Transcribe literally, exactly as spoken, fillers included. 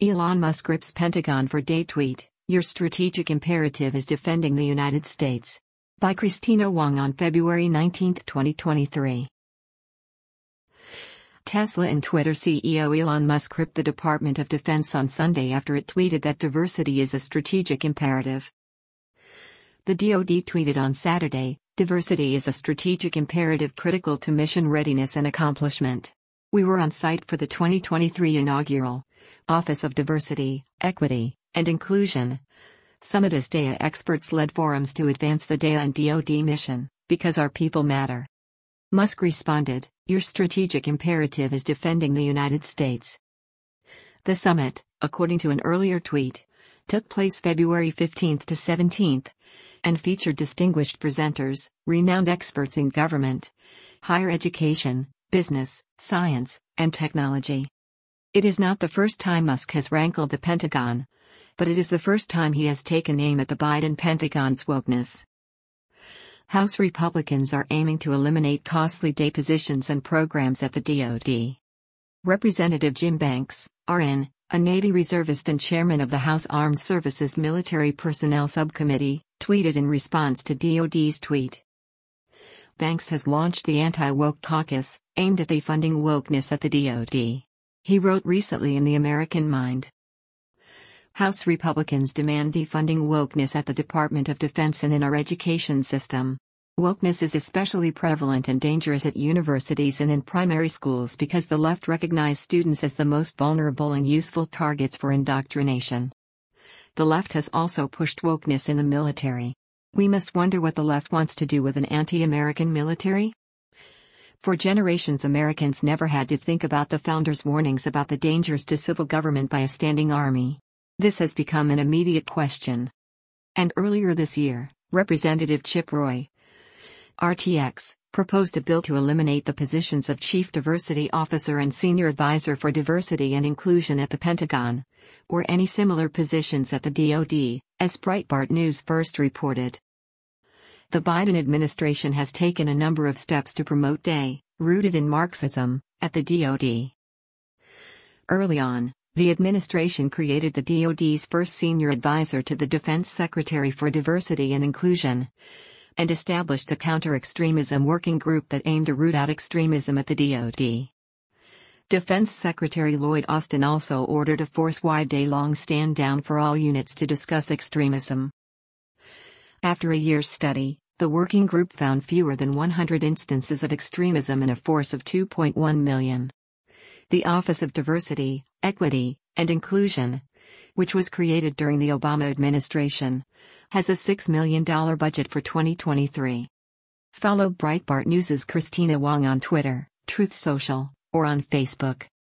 Elon Musk rips Pentagon for day tweet, "Your strategic imperative is defending the United States." By Christina Wong on February nineteenth, twenty twenty-three. Tesla and Twitter C E O Elon Musk ripped the Department of Defense on Sunday after it tweeted that diversity is a strategic imperative. The D O D tweeted on Saturday, "Diversity is a strategic imperative critical to mission readiness and accomplishment." We were on site for the twenty twenty-three inaugural Office of Diversity, Equity, and Inclusion Summit as D E A experts led forums to advance the D E A and D O D mission, because our people matter. Musk responded, "Your strategic imperative is defending the United States." The summit, according to an earlier tweet, took place February fifteenth to seventeenth, and featured distinguished presenters, renowned experts in government, higher education, business, science, and technology. It is not the first time Musk has rankled the Pentagon, but it is the first time he has taken aim at the Biden Pentagon's wokeness. House Republicans are aiming to eliminate costly day positions and programs at the D O D. Representative Jim Banks, R N, a Navy reservist and chairman of the House Armed Services Military Personnel Subcommittee, tweeted in response to D O D's tweet. Banks has launched the Anti-Woke Caucus, aimed at defunding wokeness at the D O D. He wrote recently in The American Mind. House Republicans demand defunding wokeness at the Department of Defense and in our education system. Wokeness is especially prevalent and dangerous at universities and in primary schools because the left recognize students as the most vulnerable and useful targets for indoctrination. The left has also pushed wokeness in the military. We must wonder what the left wants to do with an anti-American military? For generations, Americans never had to think about the founders' warnings about the dangers to civil government by a standing army. This has become an immediate question. And earlier this year, Representative Chip Roy, R T X, proposed a bill to eliminate the positions of Chief Diversity Officer and Senior Advisor for Diversity and Inclusion at the Pentagon, or any similar positions at the D O D, as Breitbart News first reported. The Biden administration has taken a number of steps to promote D E A, rooted in Marxism, at the D O D. Early on, the administration created the D O D's first senior advisor to the Defense Secretary for Diversity and Inclusion, and established a counter-extremism working group that aimed to root out extremism at the D O D. Defense Secretary Lloyd Austin also ordered a force-wide day-long stand-down for all units to discuss extremism. After a year's study, the working group found fewer than one hundred instances of extremism in a force of two point one million. The Office of Diversity, Equity, and Inclusion, which was created during the Obama administration, has a six million dollars budget for twenty twenty-three. Follow Breitbart News' Christina Wong on Twitter, Truth Social, or on Facebook.